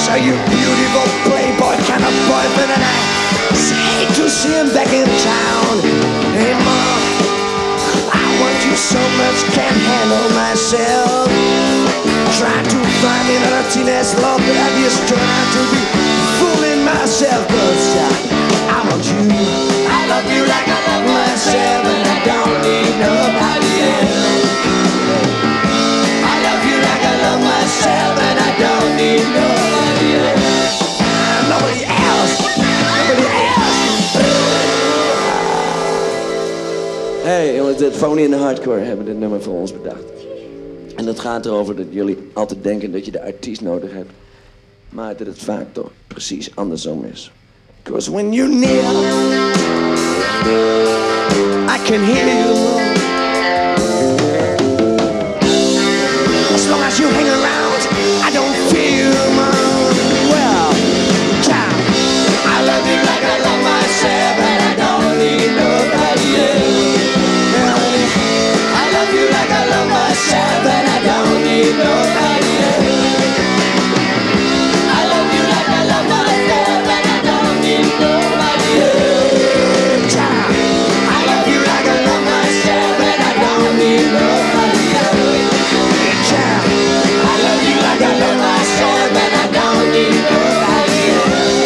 So you beautiful playboy kind of boyfriend, and I hate to see him back in town. Hey mom, I want you so much, can't handle myself. Trying to find another teenage love, but I just turn out to be fooling myself. 'Cause I want you, I love you like I love myself, and I don't need nobody else. I love you like I love myself, and I don't need nobody else. Nobody else, nobody else. Hey jongens, dit Phony in the Hardcore hebben dit nummer voor ons bedacht. En dat gaat erover dat jullie altijd denken dat je de artiest nodig hebt, maar dat het vaak toch precies andersom is. 'Cause when you're near, I can hear you more. As long as you hang around, I don't feel you more. Well, child, I love you like I love myself, and I don't need nobody else. I love you like I love myself, and I don't need nobody else. I love you like I love myself, and I don't need nobody else. Child, I love you like I love myself, and I don't need nobody else. Child, I love you like I love myself, and I don't need nobody else.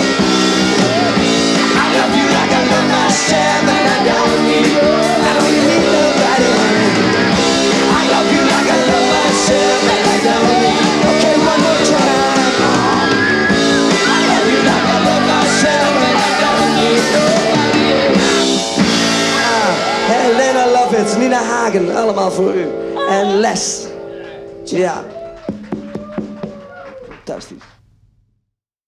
I love you like I love myself, and I don't need nobody else. I love you like I love myself, and I don't need. Okay, one more time. I love you like I love myself, and I don't need nobody else. Helena Lovitz, Nina Hagen, allemaal voor u. En Les. Ja. Fantastisch.